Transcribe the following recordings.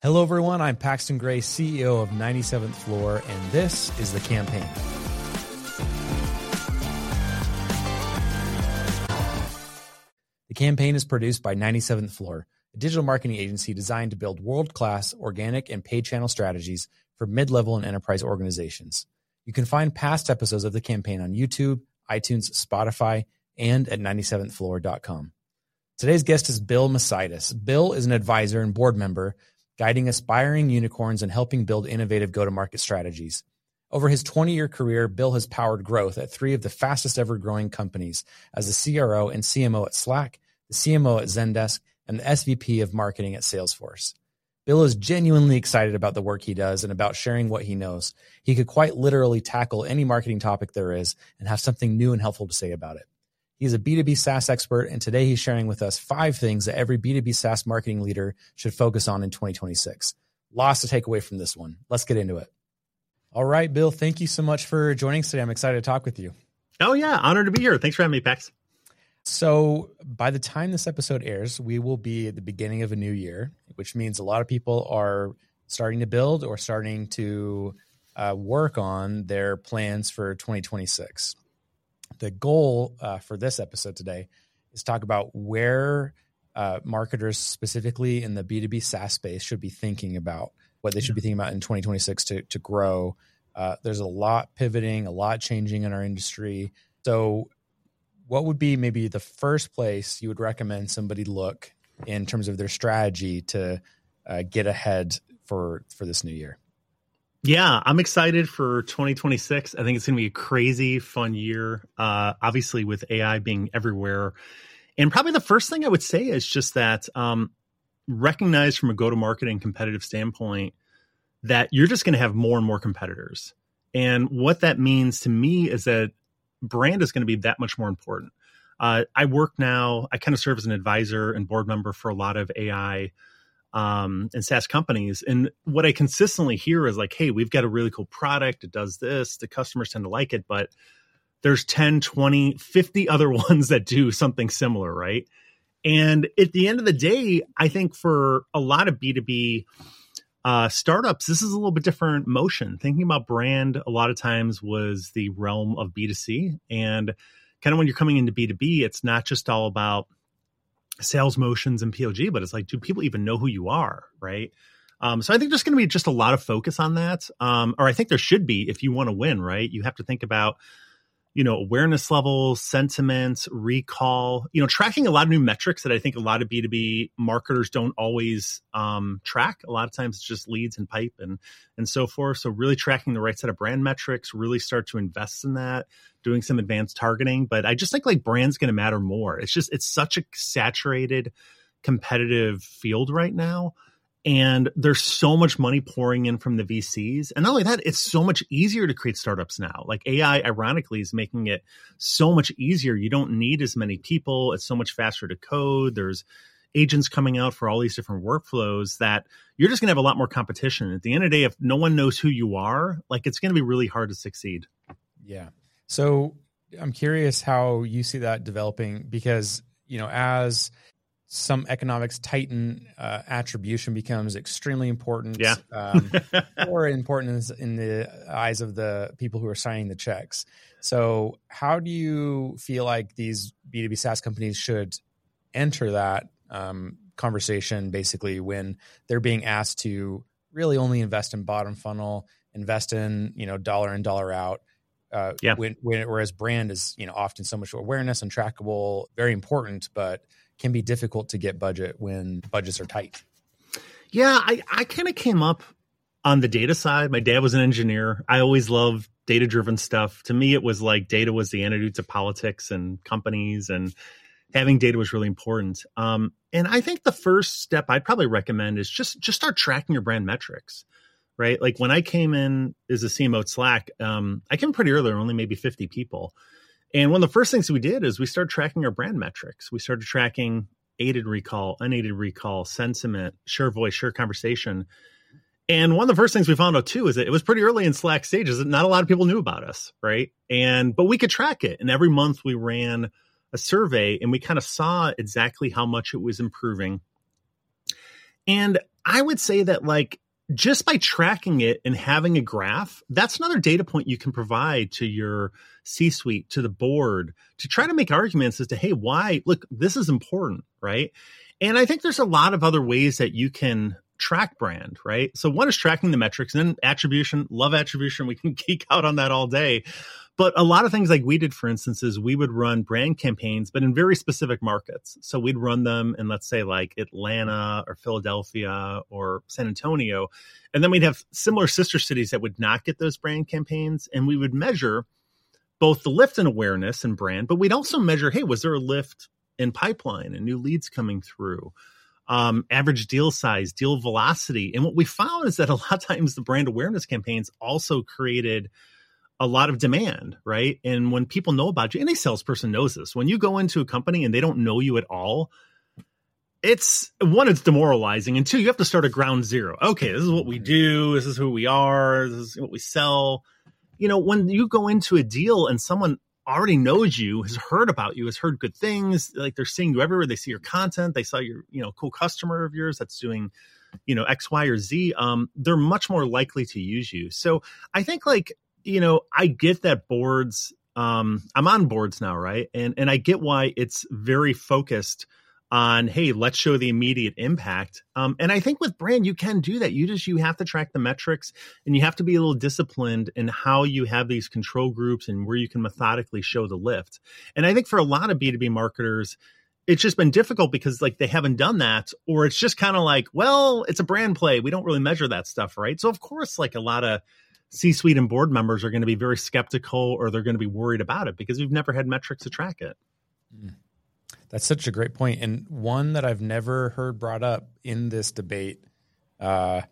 Hello, everyone. I'm Paxton Gray, CEO of 97th Floor, and this is The Campaign. The Campaign is produced by 97th Floor, a digital marketing agency designed to build world-class organic and paid channel strategies for mid-level and enterprise organizations. You can find past episodes of The Campaign on YouTube, iTunes, Spotify, and at 97thfloor.com. Today's guest is Bill Masitis. Bill is an advisor and board member guiding aspiring unicorns and helping build innovative go-to-market strategies. Over his 20-year career, Bill has powered growth at three of the fastest ever growing companies as the CRO and CMO at Slack, the CMO at Zendesk, and the SVP of marketing at Salesforce. Bill is genuinely excited about the work he does and about sharing what he knows. He could quite literally tackle any marketing topic there is and have something new and helpful to say about it. He's a B2B SaaS expert, and today he's sharing with us 5 things that every B2B SaaS marketing leader should focus on in 2026. Lots to take away from this one. Let's get into it. All right, Bill, thank you so much for joining us today. I'm excited to talk with you. Oh, yeah. Honored to be here. Thanks for having me, Pax. So by the time this episode airs, we will be at the beginning of a new year, which means a lot of people are starting to build or starting to work on their plans for 2026. The goal for this episode today is talk about where marketers specifically in the B2B SaaS space should be thinking about, what they should be thinking about in 2026 to grow. There's a lot pivoting, a lot changing in our industry. So what would be maybe the first place you would recommend somebody look in terms of their strategy to get ahead for this new year? Yeah, I'm excited for 2026. I think it's going to be a crazy fun year, obviously with AI being everywhere. And probably the first thing I would say is just that recognize from a go-to-market and competitive standpoint that you're just going to have more and more competitors. And what that means to me is that brand is going to be that much more important. I kind of serve as an advisor and board member for a lot of AI and SaaS companies. And what I consistently hear is like, hey, we've got a really cool product. It does this. The customers tend to like it, but there's 10, 20, 50 other ones that do something similar, right? And at the end of the day, I think for a lot of B2B startups, this is a little bit different motion. Thinking about brand a lot of times was the realm of B2C. And kind of when you're coming into B2B, it's not just all about sales motions and PLG, but it's like, do people even know who you are, right? So I think there's going to be just a lot of focus on that. Or I think there should be if you want to win, right? You have to think about, awareness levels, sentiment, recall, tracking a lot of new metrics that I think a lot of B2B marketers don't always track. A lot of times it's just leads and pipe and so forth. So really tracking the right set of brand metrics, really start to invest in that, doing some advanced targeting. But I just think like brand's going to matter more. It's such a saturated, competitive field right now. And there's so much money pouring in from the VCs. And not only that, it's so much easier to create startups now. Like AI, ironically, is making it so much easier. You don't need as many people. It's so much faster to code. There's agents coming out for all these different workflows that you're just going to have a lot more competition. At the end of the day, if no one knows who you are, like it's going to be really hard to succeed. Yeah. So I'm curious how you see that developing because, as some economics tighten, attribution becomes extremely important. Yeah. Or important in the eyes of the people who are signing the checks. So how do you feel like these B2B SaaS companies should enter that conversation basically when they're being asked to really only invest in bottom funnel, invest in, dollar in, dollar out? Whereas brand is, often so much awareness and trackable, very important, but can be difficult to get budget when budgets are tight. Yeah, I kind of came up on the data side. My dad was an engineer. I always loved data-driven stuff. To me, it was like data was the antidote to politics and companies, and having data was really important. And I think the first step I'd probably recommend is just start tracking your brand metrics, right? Like when I came in as a CMO at Slack, I came pretty early, only maybe 50 people. And one of the first things we did is we started tracking our brand metrics. We started tracking aided recall, unaided recall, sentiment, share voice, share conversation. And one of the first things we found out too is that it was pretty early in Slack stages that not a lot of people knew about us, right? But we could track it. And every month we ran a survey and we kind of saw exactly how much it was improving. And I would say that like just by tracking it and having a graph, that's another data point you can provide to your C-suite, to the board, to try to make arguments as to, hey, why? Look, this is important, right? And I think there's a lot of other ways that you can track brand, right? So one is tracking the metrics, and then attribution. Love attribution. We can geek out on that all day. But a lot of things like we did, for instance, is we would run brand campaigns, but in very specific markets. So we'd run them in, let's say, like Atlanta or Philadelphia or San Antonio. And then we'd have similar sister cities that would not get those brand campaigns. And we would measure both the lift in awareness and brand, but we'd also measure, hey, was there a lift in pipeline and new leads coming through? Average deal size, deal velocity. And what we found is that a lot of times the brand awareness campaigns also created a lot of demand, right? And when people know about you, any salesperson knows this, when you go into a company and they don't know you at all, it's one, it's demoralizing. And two, you have to start at ground zero. Okay, this is what we do. This is who we are. This is what we sell. You know, when you go into a deal and someone already knows you, has heard about you, has heard good things, like they're seeing you everywhere. They see your content. They saw your, cool customer of yours that's doing, X, Y, or Z. They're much more likely to use you. So I think like, I get that boards, I'm on boards now, right? And I get why it's very focused on, hey, let's show the immediate impact. And I think with brand, you can do that. You have to track the metrics, and you have to be a little disciplined in how you have these control groups and where you can methodically show the lift. And I think for a lot of B2B marketers, it's just been difficult because like they haven't done that, or it's just kind of like, well, it's a brand play. We don't really measure that stuff, right? So of course, like a lot of C-suite and board members are going to be very skeptical, or they're going to be worried about it because we've never had metrics to track it. That's such a great point. And one that I've never heard brought up in this debate, or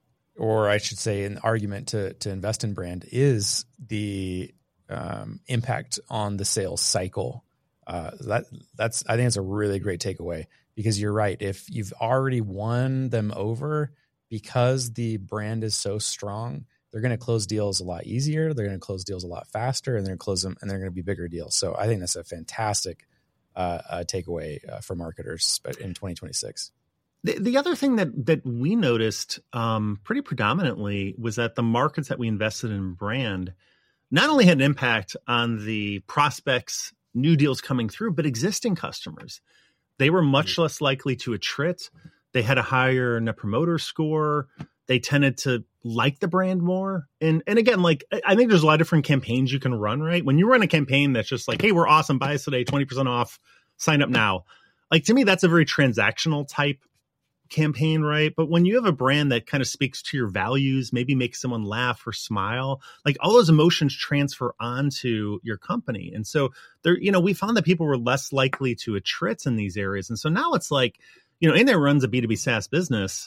I should say an argument to invest in brand, is the impact on the sales cycle. I think it's a really great takeaway, because you're right. If you've already won them over because the brand is so strong, they're going to close deals a lot easier. They're going to close deals a lot faster, and they're going to close them, and they're going to be bigger deals. So I think that's a fantastic takeaway for marketers in 2026. The other thing that we noticed pretty predominantly was that the markets that we invested in brand not only had an impact on the prospects, new deals coming through, but existing customers. They were much less likely to attrit. They had a higher net promoter score. They tended to like the brand more. And again, like, I think there's a lot of different campaigns you can run, right? When you run a campaign that's just like, hey, we're awesome, buy us today, 20% off, sign up now. Like, to me, that's a very transactional type campaign, right? But when you have a brand that kind of speaks to your values, maybe makes someone laugh or smile, like all those emotions transfer onto your company. And so there, we found that people were less likely to attrit in these areas. And so now it's like, anyone that runs a B2B SaaS business,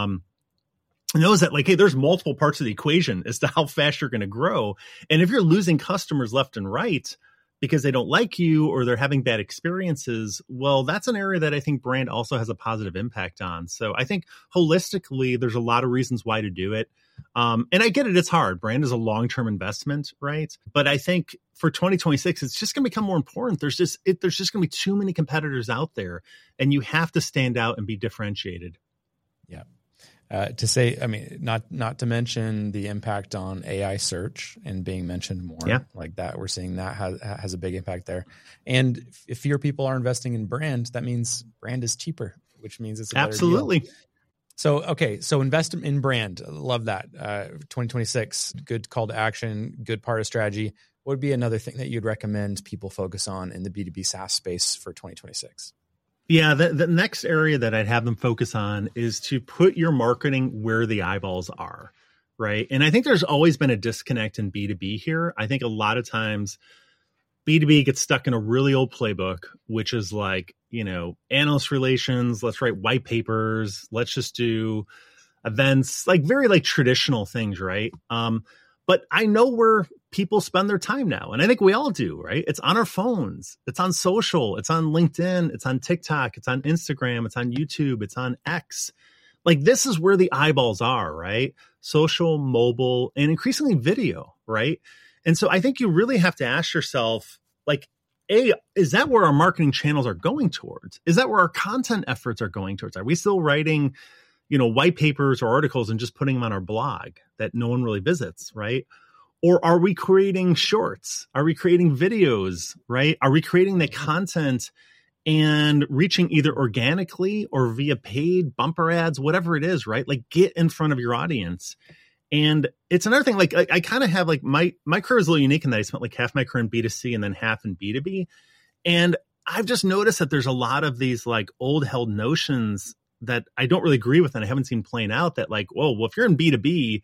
knows that like, hey, there's multiple parts of the equation as to how fast you're going to grow. And if you're losing customers left and right because they don't like you or they're having bad experiences, well, that's an area that I think brand also has a positive impact on. So I think holistically, there's a lot of reasons why to do it. And I get it. It's hard. Brand is a long-term investment, right? But I think for 2026, it's just going to become more important. There's just going to be too many competitors out there, and you have to stand out and be differentiated. Yeah. To say, I mean, not to mention the impact on AI search and being mentioned more, like that. We're seeing that has a big impact there. And if fewer people are investing in brand, that means brand is cheaper, which means it's a better absolutely deal. So, okay. So invest in brand. Love that. 2026, good call to action, good part of strategy. What would be another thing that you'd recommend people focus on in the B2B SaaS space for 2026? Yeah, the next area that I'd have them focus on is to put your marketing where the eyeballs are, right? And I think there's always been a disconnect in B2B here. I think a lot of times B2B gets stuck in a really old playbook, which is like, analyst relations, let's write white papers, let's just do events, like very like traditional things, right? But I know where people spend their time now. And I think we all do, right? It's on our phones. It's on social. It's on LinkedIn. It's on TikTok. It's on Instagram. It's on YouTube. It's on X. Like, this is where the eyeballs are, right? Social, mobile, and increasingly video, right? And so I think you really have to ask yourself, like, A, is that where our marketing channels are going towards? Is that where our content efforts are going towards? Are we still writing white papers or articles and just putting them on our blog that no one really visits, right? Or are we creating shorts? Are we creating videos, right? Are we creating the content and reaching either organically or via paid bumper ads, whatever it is, right? Like, get in front of your audience. And it's another thing, like I kind of have like my career is a little unique in that I spent like half my career in B2C and then half in B2B. And I've just noticed that there's a lot of these like old held notions that I don't really agree with and I haven't seen playing out, that like, well, if you're in B2B,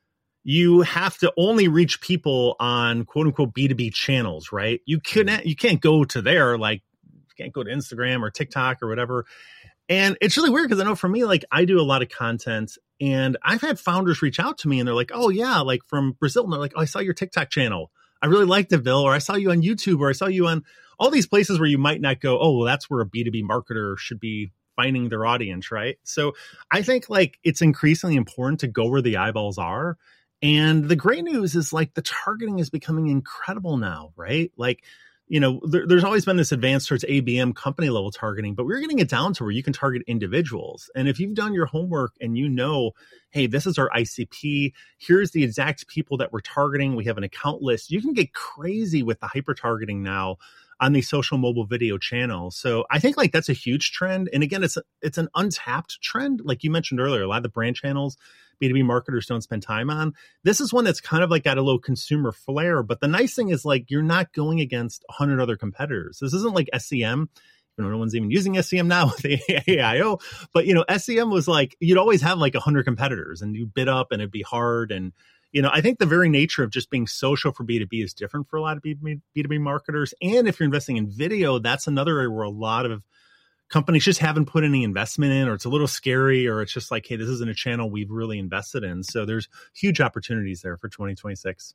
you have to only reach people on quote unquote B2B channels, right? You can't go to there, like you can't go to Instagram or TikTok or whatever. And it's really weird because I know for me, like I do a lot of content and I've had founders reach out to me and they're like, oh yeah, like from Brazil. And they're like, oh, I saw your TikTok channel. I really liked it, Bill. Or I saw you on YouTube, or I saw you on all these places where you might not go, oh, well, that's where a B2B marketer should be finding their audience, right? So I think like it's increasingly important to go where the eyeballs are. And the great news is like the targeting is becoming incredible now, right? Like, there's always been this advance towards ABM company level targeting, but we're getting it down to where you can target individuals. And if you've done your homework and hey, this is our ICP, here's the exact people that we're targeting, we have an account list, you can get crazy with the hyper targeting now on these social mobile video channels. So I think like that's a huge trend. And again, it's an untapped trend. Like you mentioned earlier, a lot of the brand channels B2B marketers don't spend time on. This is one that's kind of like got a little consumer flair. But the nice thing is like, you're not going against 100 other competitors. This isn't like SEM. No one's even using SEM now with AIO. But, SEM was like, you'd always have like 100 competitors and you bid up and it'd be hard. And, I think the very nature of just being social for B2B is different for a lot of B2B marketers. And if you're investing in video, that's another area where a lot of companies just haven't put any investment in, or it's a little scary, or it's just like, hey, this isn't a channel we've really invested in. So there's huge opportunities there for 2026.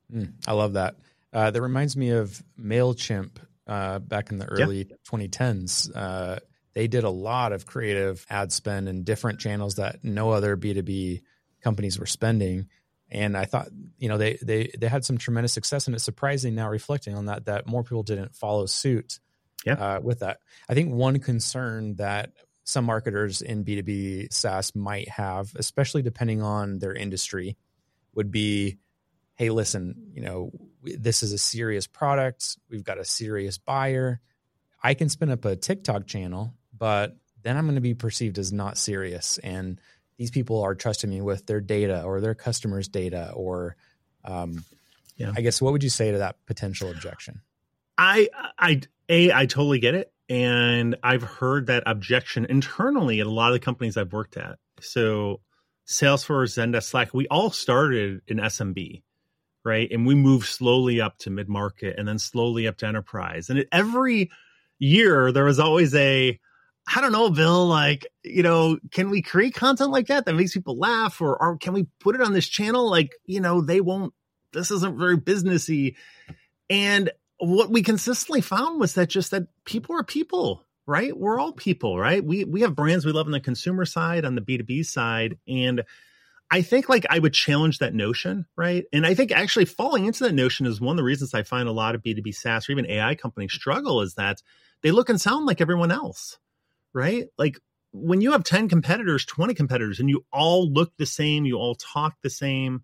I love that. That reminds me of MailChimp back in the early 2010s. They did a lot of creative ad spend in different channels that no other B2B companies were spending. And I thought, they had some tremendous success, and it's surprising now reflecting on that more people didn't follow suit. With that. I think one concern that some marketers in B2B SaaS might have, especially depending on their industry, would be, hey, listen, this is a serious product. We've got a serious buyer. I can spin up a TikTok channel, but then I'm going to be perceived as not serious. And these people are trusting me with their data or their customers' data, or I guess, what would you say to that potential objection? I totally get it. And I've heard that objection internally at a lot of the companies I've worked at. So Salesforce, Zendesk, Slack, we all started in SMB, right? And we moved slowly up to mid-market and then slowly up to enterprise. And every year there was always I don't know, Bill, like, can we create content like that makes people laugh? Or can we put it on this channel? Like, they won't, this isn't very businessy. And what we consistently found was that people are people, right? We're all people, right? We have brands we love on the consumer side, on the B2B side. And I think like I would challenge that notion, right? And I think actually falling into that notion is one of the reasons I find a lot of B2B SaaS or even AI companies struggle, is that they look and sound like everyone else, right? Like when you have 10 competitors, 20 competitors, and you all look the same, you all talk the same,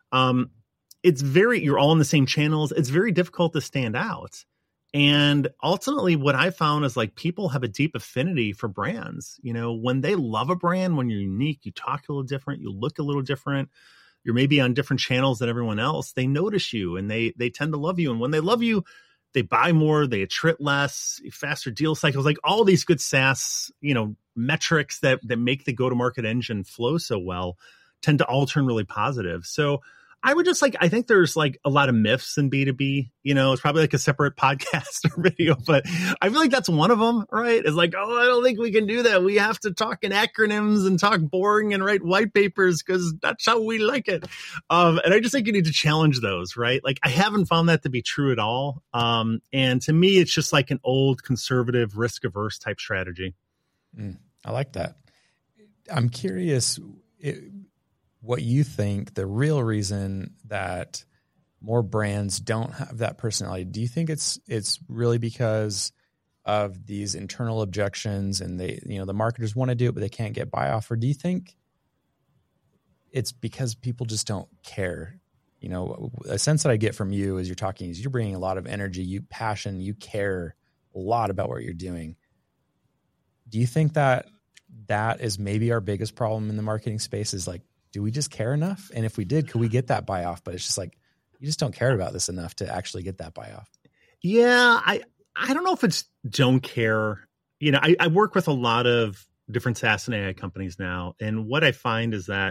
you're all in the same channels. It's very difficult to stand out. And ultimately what I found is like people have a deep affinity for brands. When they love a brand, when you're unique, you talk a little different, you look a little different, you're maybe on different channels than everyone else, they notice you and they tend to love you. And when they love you, they buy more, they attrit less, faster deal cycles, like all these good SaaS, metrics that make the go-to-market engine flow so well tend to all turn really positive. So I would just I think there's like a lot of myths in B2B, it's probably like a separate podcast or video, but I feel like that's one of them, right? It's like, oh, I don't think we can do that. We have to talk in acronyms and talk boring and write white papers because that's how we like it. And I just think you need to challenge those, right? Like I haven't found that to be true at all. And to me, it's just like an old conservative risk averse type strategy. I like that. I'm curious what you think the real reason that more brands don't have that personality. Do you think it's really because of these internal objections and the marketers want to do it, but they can't get buy off? Or do you think it's because people just don't care? A sense that I get from you as you're talking is you're bringing a lot of energy, passion, you care a lot about what you're doing. Do you think that is maybe our biggest problem in the marketing space is like, do we just care enough? And if we did, could we get that buy off? But it's just like, you just don't care about this enough to actually get that buy off. Yeah. I don't know if it's don't care. I work with a lot of different SaaS and AI companies now. And what I find is that,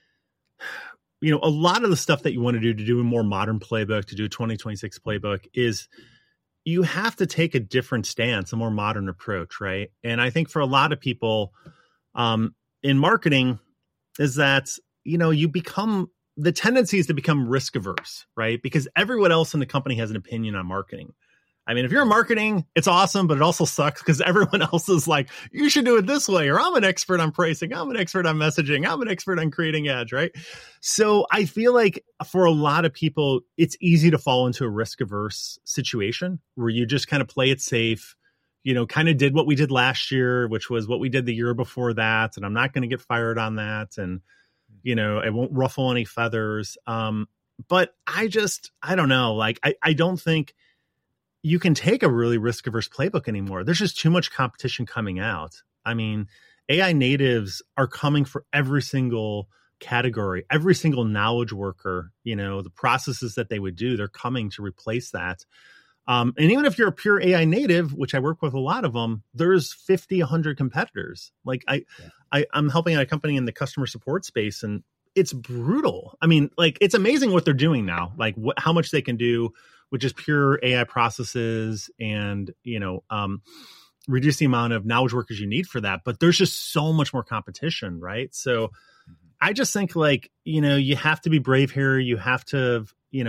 a lot of the stuff that you want to do a more modern playbook, to do a 2026 playbook is you have to take a different stance, a more modern approach, right? And I think for a lot of people in marketing is that, you become, the tendency is to become risk averse, right? Because everyone else in the company has an opinion on marketing. I mean, if you're in marketing, it's awesome, but it also sucks because everyone else is like, you should do it this way, or I'm an expert on pricing, I'm an expert on messaging, I'm an expert on creating ads, right? So I feel like for a lot of people, it's easy to fall into a risk averse situation where you just kind of play it safe, kind of did what we did last year, which was what we did the year before that. And I'm not going to get fired on that. And, I won't ruffle any feathers. But I don't know. Like, I don't think you can take a really risk averse playbook anymore. There's just too much competition coming out. I mean, AI natives are coming for every single category, every single knowledge worker, the processes that they would do, they're coming to replace that. And even if you're a pure AI native, which I work with a lot of them, there's 50, 100 competitors. Like I'm helping out a company in the customer support space, and it's brutal. I mean, like, it's amazing what they're doing now, like how much they can do with just pure AI processes and, reduce the amount of knowledge workers you need for that. But there's just so much more competition, right? So I just think you have to be brave here. You have to,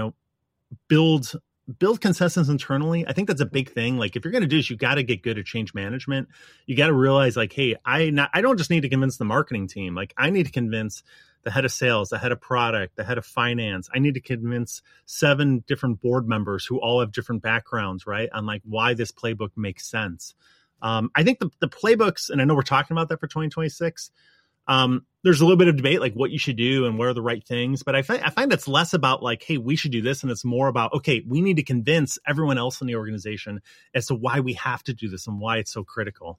build consensus internally. I think that's a big thing. Like, if you're going to do this, you got to get good at change management. You got to realize like, hey, I don't just need to convince the marketing team. Like, I need to convince the head of sales, the head of product, the head of finance. I need to convince 7 different board members who all have different backgrounds, right? On like why this playbook makes sense. I think the playbooks, and I know we're talking about that for 2026. There's a little bit of debate, like what you should do and what are the right things. But I find it's less about like, hey, we should do this. And it's more about, okay, we need to convince everyone else in the organization as to why we have to do this and why it's so critical.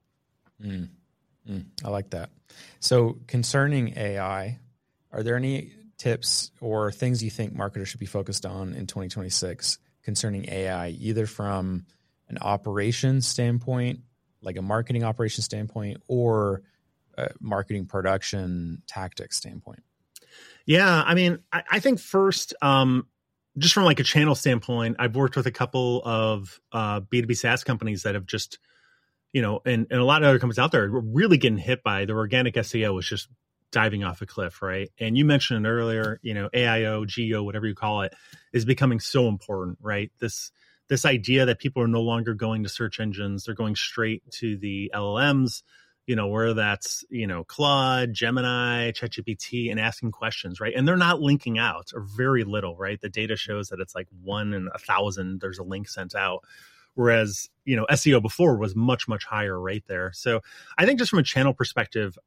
I like that. So concerning AI, are there any tips or things you think marketers should be focused on in 2026 concerning AI, either from an operations standpoint, like a marketing operations standpoint, or marketing production tactics standpoint? Yeah, I mean, I think first, just from like a channel standpoint, I've worked with a couple of B2B SaaS companies that have just, and a lot of other companies out there are really getting hit by their organic SEO was just diving off a cliff, right? And you mentioned it earlier, AIO, GEO, whatever you call it, is becoming so important, right? This idea that people are no longer going to search engines, they're going straight to the LLMs, where that's, Claude, Gemini, ChatGPT, and asking questions, right? And they're not linking out, or very little, right? The data shows that it's like 1 in 1,000, there's a link sent out. Whereas, SEO before was much, much higher right there. So I think just from a channel perspective,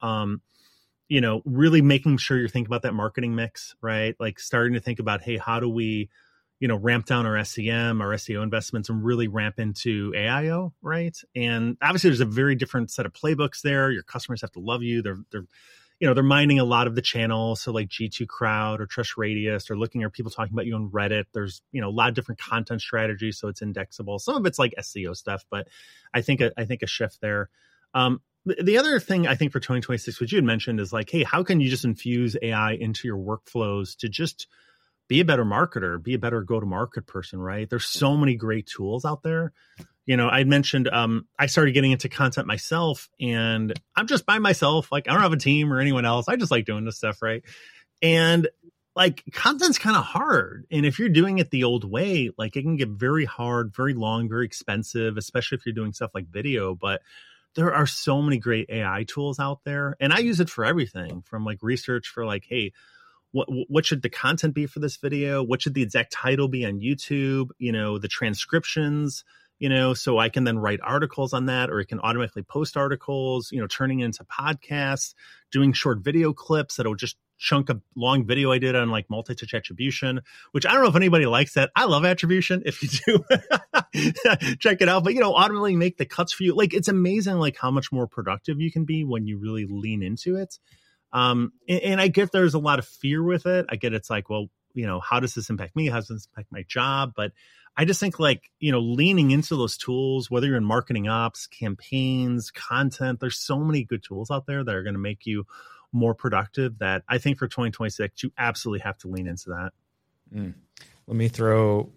really making sure you're thinking about that marketing mix, right? Like starting to think about, hey, how do we, ramp down our SEM, our SEO investments, and really ramp into AIO, right? And obviously there's a very different set of playbooks there. Your customers have to love you. They're mining a lot of the channels. So like G2 Crowd or TrustRadius, or looking at people talking about you on Reddit. There's, a lot of different content strategies. So it's indexable. Some of it's like SEO stuff, but I think a shift there. The other thing I think for 2026, which you had mentioned, is like, hey, how can you just infuse AI into your workflows to just be a better marketer, be a better go-to-market person, right? There's so many great tools out there. I mentioned I started getting into content myself, and I'm just by myself. Like, I don't have a team or anyone else. I just like doing this stuff, right? And like, content's kind of hard. And if you're doing it the old way, like, it can get very hard, very long, very expensive, especially if you're doing stuff like video. But there are so many great AI tools out there, and I use it for everything from like research for like, hey, what should the content be for this video? What should the exact title be on YouTube? The transcriptions, so I can then write articles on that, or it can automatically post articles, turning into podcasts, doing short video clips that'll just chunk a long video I did on like multi-touch attribution, which I don't know if anybody likes that. I love attribution. If you do, check it out. But, automatically make the cuts for you. Like, it's amazing, like how much more productive you can be when you really lean into it. And I get there's a lot of fear with it. I get it's like, well, how does this impact me? How does this impact my job? But I just think like, leaning into those tools, whether you're in marketing ops, campaigns, content, there's so many good tools out there that are going to make you more productive that I think for 2026, you absolutely have to lean into that. Let me throw,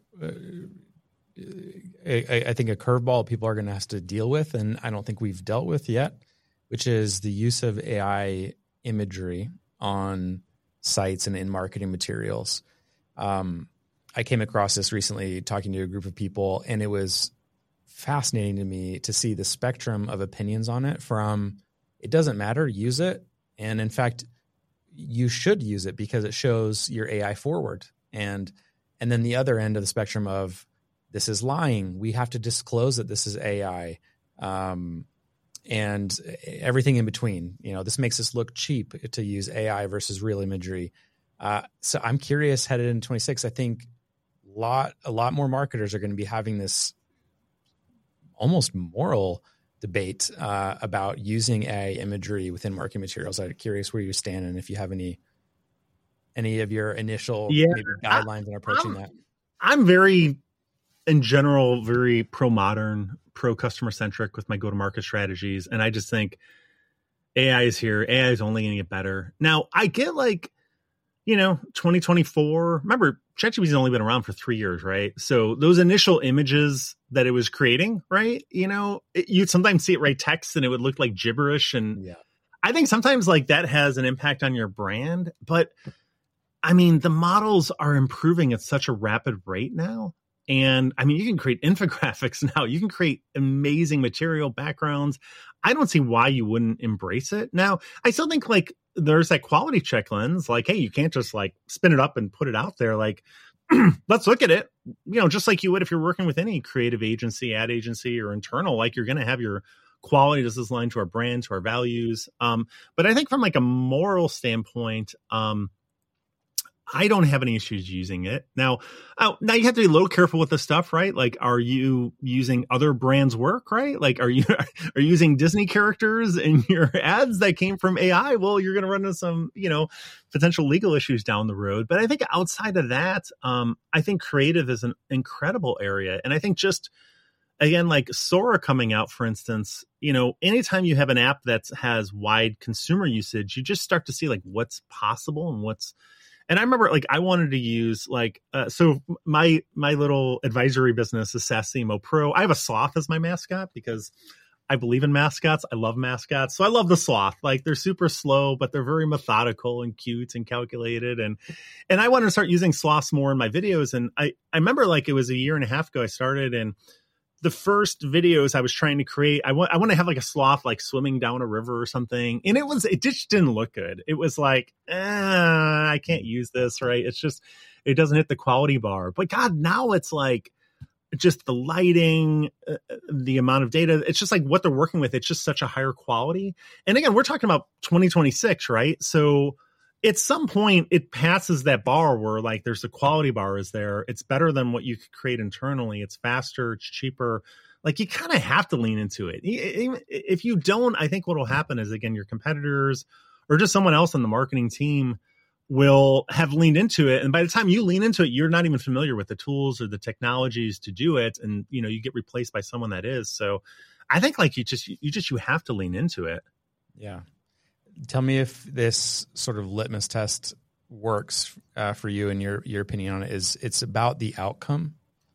I think a curveball people are going to have to deal with, and I don't think we've dealt with yet, which is the use of AI imagery on sites and in marketing materials. I came across this recently talking to a group of people, and it was fascinating to me to see the spectrum of opinions on it from it doesn't matter, use it. And in fact, you should use it because it shows your AI forward. And then the other end of the spectrum of this is lying. We have to disclose that this is AI. And everything in between, this makes us look cheap to use AI versus real imagery. So I'm curious, headed into 26, I think a lot more marketers are going to be having this almost moral debate about using AI imagery within marketing materials. I'm curious where you stand and if you have any of your initial maybe guidelines in approaching that. I'm in general, very pro-modern, pro-customer-centric with my go-to-market strategies. And I just think AI is here. AI is only going to get better. Now, I get 2024, remember, ChatGPT has only been around for 3 years, right? So those initial images that it was creating, right? You'd sometimes see it write text and it would look like gibberish. And I think sometimes like that has an impact on your brand. But I mean, the models are improving at such a rapid rate now. And I mean, you can create infographics now. You can create amazing material backgrounds. I don't see why you wouldn't embrace it. Now, I still think like there's that quality check lens. Like, hey, you can't just like spin it up and put it out there. Like, let's look at it. Just like you would if you're working with any creative agency, ad agency, or internal. Like, you're going to have your quality. Does this align to our brand, to our values? But I think from like a moral standpoint, I don't have any issues using it. Now you have to be a little careful with this stuff, right? Like, are you using other brands' work, right? Like, are you using Disney characters in your ads that came from AI? Well, you're going to run into some, potential legal issues down the road. But I think outside of that, I think creative is an incredible area. And I think just, again, like Sora coming out, for instance, anytime you have an app that has wide consumer usage, you just start to see like what's possible and I remember like I wanted to use like, so my little advisory business is SaaS CMO Pro. I have a sloth as my mascot because I believe in mascots. I love mascots. So I love the sloth. Like, they're super slow, but they're very methodical and cute and calculated. And I wanted to start using sloths more in my videos. And I remember like it was a year and a half ago I started, and the first videos I was trying to create, I want to have like a sloth like swimming down a river or something. And it just didn't look good. It was like, I can't use this, right? It's just, it doesn't hit the quality bar. But God, now it's like just the lighting, the amount of data. It's just like what they're working with. It's just such a higher quality. And again, we're talking about 2026, right? So at some point it passes that bar where like there's the quality bar is there. It's better than what you could create internally. It's faster. It's cheaper. Like, you kind of have to lean into it. If you don't, I think what will happen is, again, your competitors or just someone else on the marketing team will have leaned into it. And by the time you lean into it, you're not even familiar with the tools or the technologies to do it. And, you get replaced by someone that is. So I think like you have to lean into it. Yeah. Tell me if this sort of litmus test works for you and your opinion on it. It's about the outcome.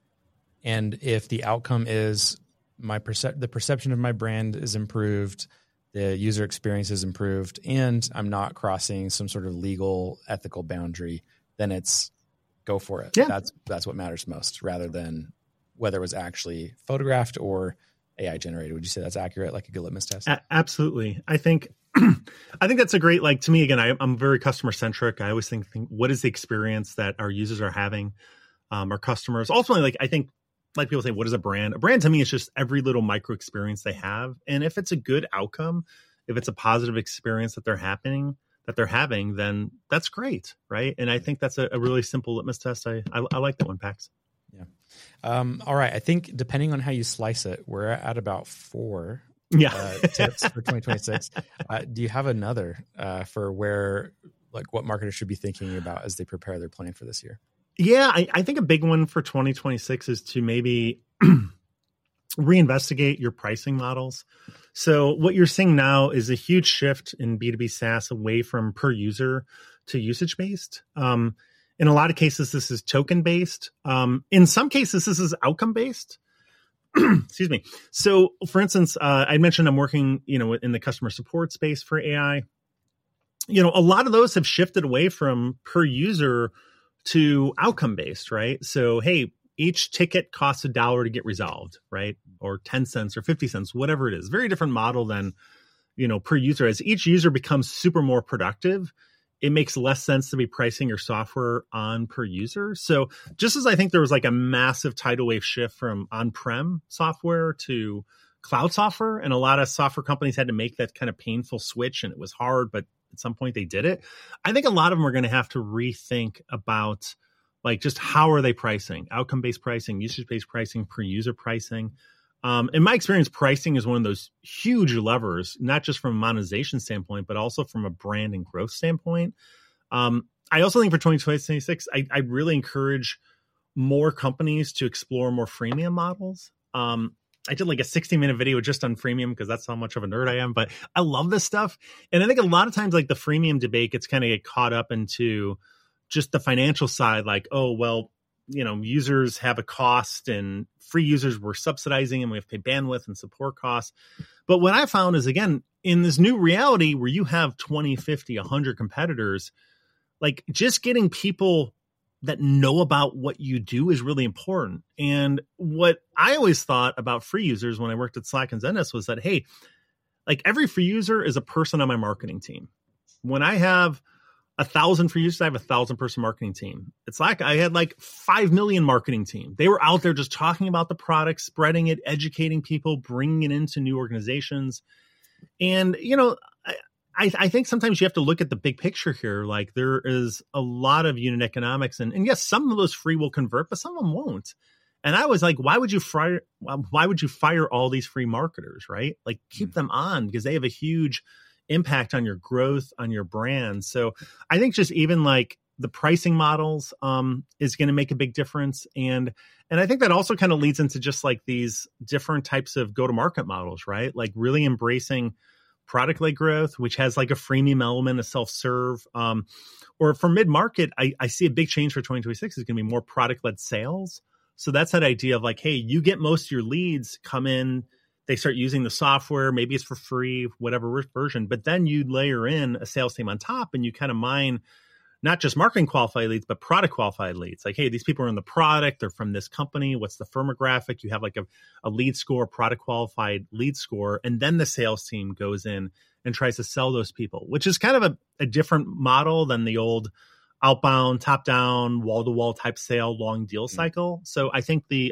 And if the outcome is the perception of my brand is improved, the user experience is improved, and I'm not crossing some sort of legal, ethical boundary, then it's go for it. Yeah. That's what matters most, rather than whether it was actually photographed or AI generated. Would you say that's accurate, like a good litmus test? Absolutely. I think that's a great, like, to me, again, I'm very customer centric. I always think what is the experience that our users are having, our customers. Ultimately, like, I think like people say, what is a brand? A brand to me is just every little micro experience they have. And if it's a good outcome, if it's a positive experience that they're having, then that's great. Right. And I think that's a really simple litmus test. I like that one, Pax. Yeah. All right. I think depending on how you slice it, we're at about 4 tips for 2026. Do you have another for where, like, what marketers should be thinking about as they prepare their plan for this year? Yeah, I think a big one for 2026 is to maybe reinvestigate your pricing models. So what you're seeing now is a huge shift in B2B SaaS away from per user to usage based. In a lot of cases, this is token based. In some cases, this is outcome based. Excuse me. So, for instance, I mentioned I'm working, in the customer support space for AI. A lot of those have shifted away from per user to outcome based, right? So, hey, each ticket costs $1 to get resolved, right? Or 10 cents or 50 cents, whatever it is. Very different model than, per user. As each user becomes super more productive, it makes less sense to be pricing your software on per user. So just as I think there was like a massive tidal wave shift from on-prem software to cloud software, and a lot of software companies had to make that kind of painful switch, and it was hard, but at some point they did it. I think a lot of them are going to have to rethink about like just how are they pricing, outcome-based pricing, usage-based pricing, per user pricing. In my experience, pricing is one of those huge levers, not just from a monetization standpoint, but also from a brand and growth standpoint. I also think for 2026, I really encourage more companies to explore more freemium models. I did like a 60-minute video just on freemium because that's how much of a nerd I am, but I love this stuff. And I think a lot of times like the freemium debate gets kind of get caught up into just the financial side, like, oh, well, users have a cost and free users we're subsidizing and we have to pay bandwidth and support costs. But what I found is, again, in this new reality where you have 20, 50, 100 competitors, like just getting people that know about what you do is really important. And what I always thought about free users when I worked at Slack and Zendesk was that, hey, like every free user is a person on my marketing team. When I have 1,000 free users, I have 1,000-person marketing team. It's like I had like 5 million marketing team. They were out there just talking about the product, spreading it, educating people, bringing it into new organizations. And, I think sometimes you have to look at the big picture here. Like there is a lot of unit economics and yes, some of those free will convert, but some of them won't. And I was like, why would you fire all these free marketers, right? Like keep them on because they have a huge impact on your growth, on your brand. So I think just even like the pricing models is going to make a big difference. And I think that also kind of leads into just like these different types of go-to-market models, right? Like really embracing product-led growth, which has like a freemium element, a self-serve. Or for mid-market, I see a big change for 2026 is going to be more product-led sales. So that's that idea of like, hey, you get most of your leads come in, they start using the software, maybe it's for free, whatever version, but then you layer in a sales team on top and you kind of mine not just marketing qualified leads, but product qualified leads. Like, hey, these people are in the product, they're from this company, what's the firmographic? You have like a lead score, product qualified lead score, and then the sales team goes in and tries to sell those people, which is kind of a different model than the old outbound, top-down, wall-to-wall type sale, long deal cycle. So I think the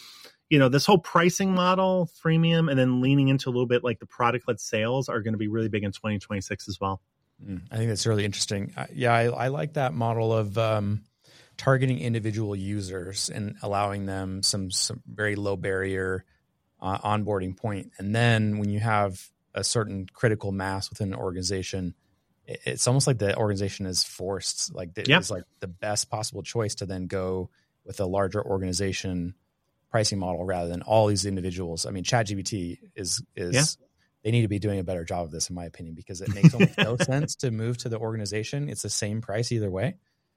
this whole pricing model, freemium, and then leaning into a little bit like the product-led sales are going to be really big in 2026 as well. I think that's really interesting. I like that model of targeting individual users and allowing them some very low barrier onboarding point. And then when you have a certain critical mass within an organization, it's almost like the organization is forced. Like it's like the best possible choice to then go with a larger organization pricing model rather than all these individuals. I mean, ChatGPT is they need to be doing a better job of this, in my opinion, because it makes almost no sense to move to the organization. It's the same price either way.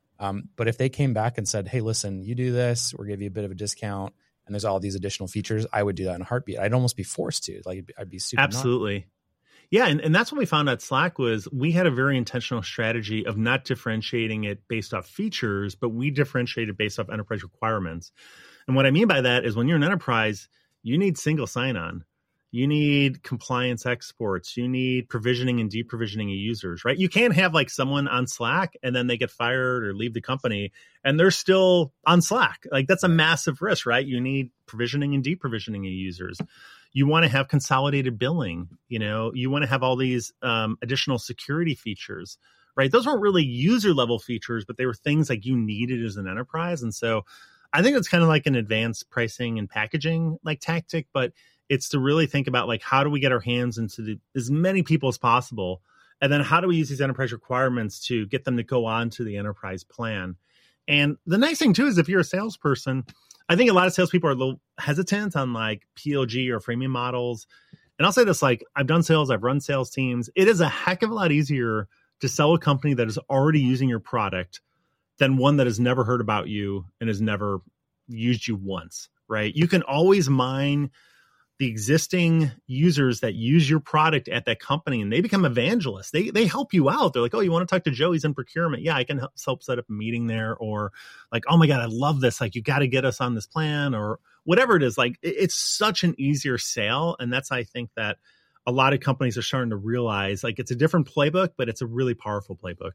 But if they came back and said, hey, listen, you do this, we'll give you a bit of a discount, and there's all these additional features, I would do that in a heartbeat. I'd almost be forced to. Like, I'd be super absolutely. Yeah, and that's what we found at Slack was we had a very intentional strategy of not differentiating it based off features, but we differentiated based off enterprise requirements. And what I mean by that is when you're an enterprise, you need single sign-on. You need compliance exports. You need provisioning and deprovisioning of users, right? You can't have like someone on Slack and then they get fired or leave the company and they're still on Slack. Like that's a massive risk, right? You need provisioning and deprovisioning of users. You want to have consolidated billing. You want to have all these additional security features, right? Those weren't really user level features, but they were things like you needed as an enterprise. And so I think it's kind of like an advanced pricing and packaging like tactic, but it's to really think about like, how do we get our hands into as many people as possible? And then how do we use these enterprise requirements to get them to go on to the enterprise plan? And the nice thing too, is if you're a salesperson, I think a lot of salespeople are a little hesitant on like PLG or freemium models. And I'll say this, like I've done sales, I've run sales teams. It is a heck of a lot easier to sell a company that is already using your product than one that has never heard about you and has never used you once, right? You can always mine the existing users that use your product at that company and they become evangelists. They help you out. They're like, oh, you want to talk to Joe? He's in procurement. Yeah, I can help set up a meeting there. Or like, oh my God, I love this. Like you got to get us on this plan or whatever it is. Like it's such an easier sale. And that's, I think that a lot of companies are starting to realize like it's a different playbook, but it's a really powerful playbook.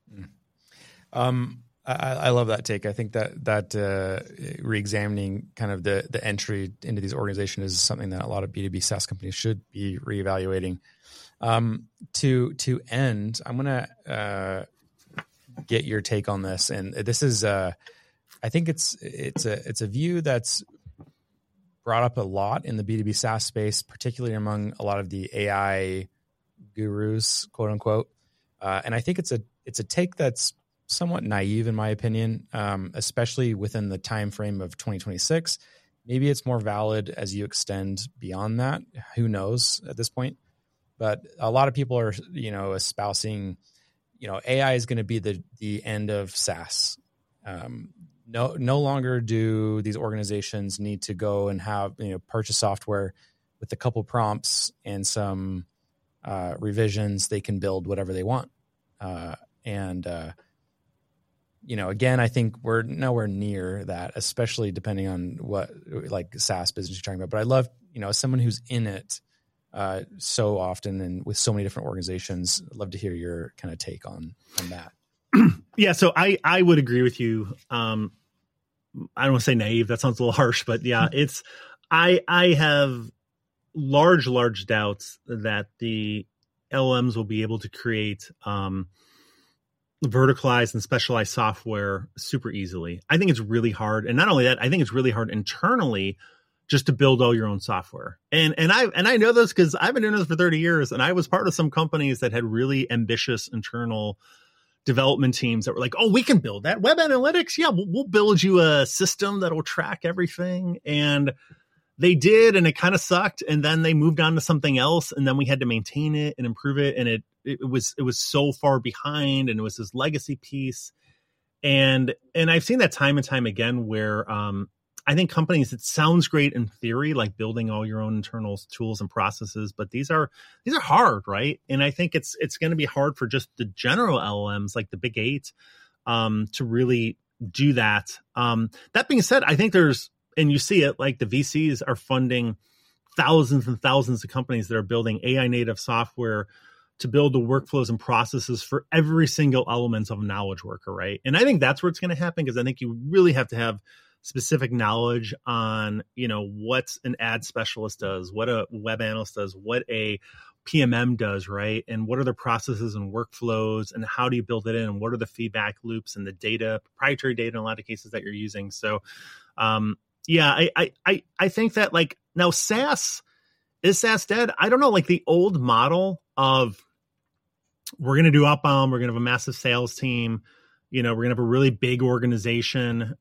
I love that take. I think that reexamining kind of the entry into these organizations is something that a lot of B2B SaaS companies should be reevaluating. To end, I'm going to get your take on this, and this is I think it's a view that's brought up a lot in the B2B SaaS space, particularly among a lot of the AI gurus, quote unquote. And I think it's a take that's somewhat naive in my opinion, especially within the time frame of 2026. Maybe it's more valid as you extend beyond that. Who knows at this point? But a lot of people are, espousing, AI is going to be the end of SaaS. No longer do these organizations need to go and have, purchase software with a couple prompts and some revisions. They can build whatever they want. Again, I think we're nowhere near that, especially depending on what like SaaS business you're talking about. But I love, as someone who's in it so often and with so many different organizations, I'd love to hear your kind of take on that. Yeah, so I would agree with you. I don't want to say naive. That sounds a little harsh, but yeah, it's I have large doubts that the LLMs will be able to create verticalized and specialized software super easily. I think it's really hard. And not only that, I think it's really hard internally just to build all your own software. And I know this because I've been doing this for 30 years and I was part of some companies that had really ambitious internal development teams that were like, oh, we can build that. Web analytics. Yeah, we'll build you a system that will track everything. And they did, and it kind of sucked. And then they moved on to something else, and then we had to maintain it and improve it. And it was so far behind, and it was this legacy piece. And I've seen that time and time again where I think companies, it sounds great in theory, like building all your own internal tools and processes, but these are hard, right? And I think it's going to be hard for just the general LLMs, like the big eight, to really do that. That being said, I think there's, and you see it, like the VCs are funding thousands and thousands of companies that are building AI native software to build the workflows and processes for every single element of a knowledge worker, right? And I think that's where it's going to happen, because I think you really have to have specific knowledge on, what an ad specialist does, what a web analyst does, what a PMM does, right? And what are the processes and workflows, and how do you build it in, and what are the feedback loops and the data, proprietary data in a lot of cases that you're using. So, yeah, I think that, like, now is SaaS dead? I don't know. Like the old model of, we're going to do outbound, we're going to have a massive sales team, we're going to have a really big organization.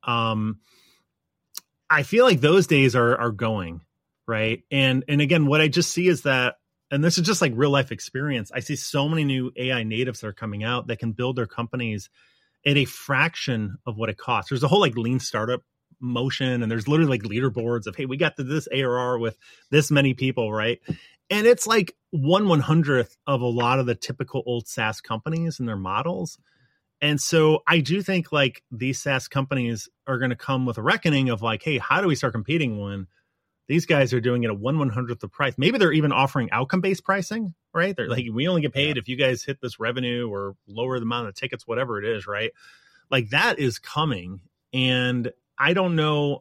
I feel like those days are going, right? And again, what I just see is that, and this is just like real life experience, I see so many new AI natives that are coming out that can build their companies at a fraction of what it costs. There's a whole like lean startup motion, and there's literally like leaderboards of, hey, we got to this ARR with this many people, right? And it's like 1/100th of a lot of the typical old SaaS companies and their models. And so I do think like these SaaS companies are going to come with a reckoning of like, hey, how do we start competing when These guys are doing it at 1/100th the price. Maybe they're even offering outcome-based pricing, right? They're like, we only get paid if you guys hit this revenue or lower the amount of tickets, whatever it is, right? Like that is coming. And I don't know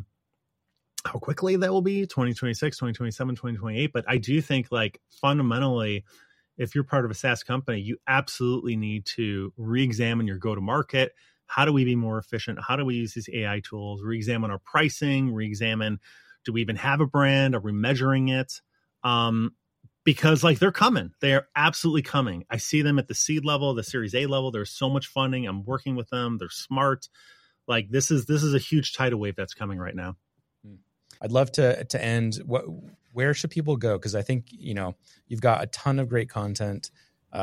how quickly that will be, 2026, 2027, 2028. But I do think like fundamentally, if you're part of a SaaS company, you absolutely need to re-examine your go-to-market. How do we be more efficient? How do we use these AI tools? Re-examine our pricing, re-examine, do we even have a brand? Are we measuring it? Because like they're coming. They're absolutely coming. I see them at the seed level, the Series A level. There's so much funding. I'm working with them. They're smart. Like this is a huge tidal wave that's coming right now. I'd love to end. Where should people go? Because I think, you've got a ton of great content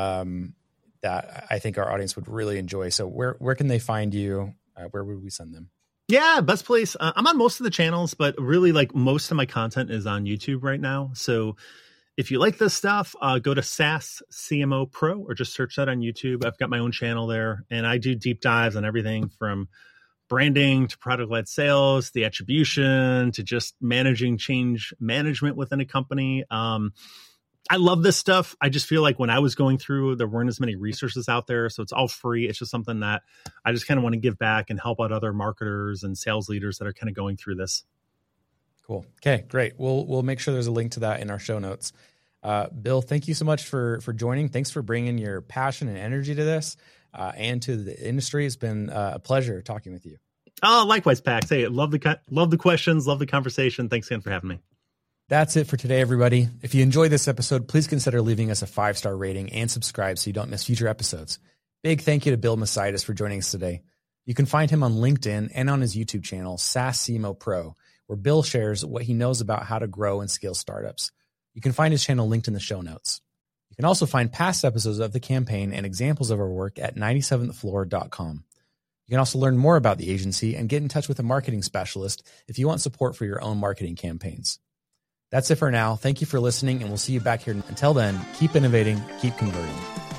that I think our audience would really enjoy. So where can they find you? Where would we send them? Yeah, best place. I'm on most of the channels, but really like most of my content is on YouTube right now. So if you like this stuff, go to SaaS CMO Pro or just search that on YouTube. I've got my own channel there and I do deep dives on everything from branding to product-led sales, the attribution to just managing change management within a company. I love this stuff. I just feel like when I was going through, there weren't as many resources out there. So it's all free. It's just something that I just kind of want to give back and help out other marketers and sales leaders that are kind of going through this. Cool. Okay, great. We'll make sure there's a link to that in our show notes. Bill, thank you so much for joining. Thanks for bringing your passion and energy to this and to the industry. It's been a pleasure talking with you. Oh, likewise, Pax. Hey, love the questions, love the conversation. Thanks again for having me. That's it for today, everybody. If you enjoyed this episode, please consider leaving us a 5-star rating and subscribe so you don't miss future episodes. Big thank you to Bill Mositis for joining us today. You can find him on LinkedIn and on his YouTube channel, SaaS CMO Pro, where Bill shares what he knows about how to grow and scale startups. You can find his channel linked in the show notes. You can also find past episodes of The Campaign and examples of our work at 97thfloor.com. You can also learn more about the agency and get in touch with a marketing specialist if you want support for your own marketing campaigns. That's it for now. Thank you for listening, and we'll see you back here. Until then, keep innovating, keep converting.